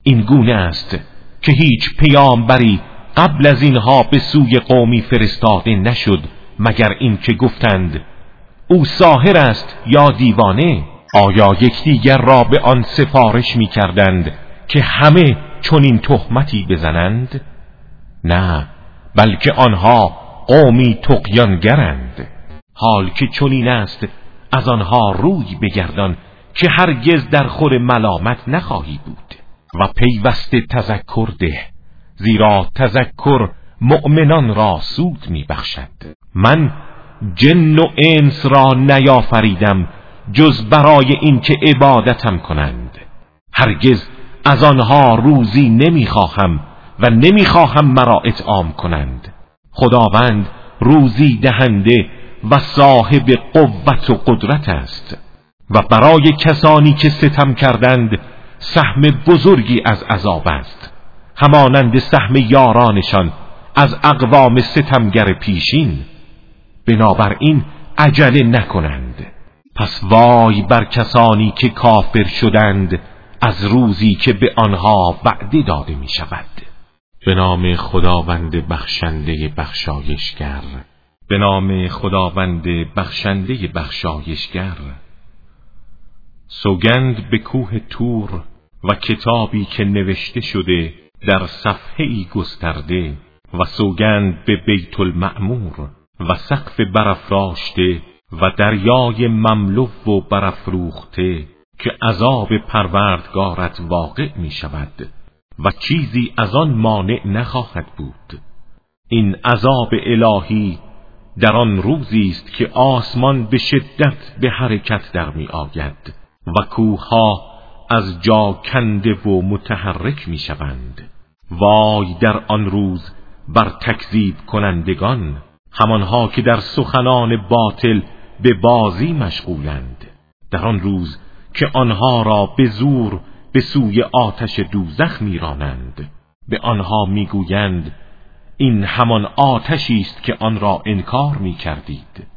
این گونه است که هیچ پیامبری قبل از اینها به سوی قومی فرستاده نشد مگر این که گفتند او ساحر است یا دیوانه. آیا یکدیگر را به آن سفارش می کردند که همه چنین تهمتی بزنند؟ نه، بلکه آنها قومی طغیانگرند. حال که چنین است از آنها روی بگردان که هرگز در خور ملامت نخواهی بود و پیوسته تذکر ده، زیرا تذکر مؤمنان را سود می بخشد. من جن و انس را نیافریدم جز برای این که عبادتم کنند. هرگز از آنها روزی نمیخواهم و نمیخواهم مرا اطعام کنند. خداوند روزی دهنده و صاحب قوت و قدرت است و برای کسانی که ستم کردند سهم بزرگی از عذاب است، همانند سهم یارانشان از اقوام ستمگر پیشین. بنابراین عجله نکنند. پس وای بر کسانی که کافر شدند از روزی که به آنها وعده داده می شود. به نام خداوند بخشنده بخشایشگر. به نام خداوند بخشنده بخشایشگر. سوگند به کوه طور و کتابی که نوشته شده در صفحه‌ای گسترده و سوگند به بیت المعمور و سقف برافراشته و دریای مملو و برافروخته که عذاب پروردگارت واقع می شود و چیزی از آن مانع نخواهد بود. این عذاب الهی در آن روزی است که آسمان به شدت به حرکت در می آید و کوه‌ها از جا کنده و متحرک می شوند. وای در آن روز بر تکذیب کنندگان، همانها که در سخنان باطل به بازی مشغولند. در آن روز که آنها را به زور به سوی آتش دوزخ میرانند، به آنها میگویند این همان آتشی است که آن را انکار میکردید.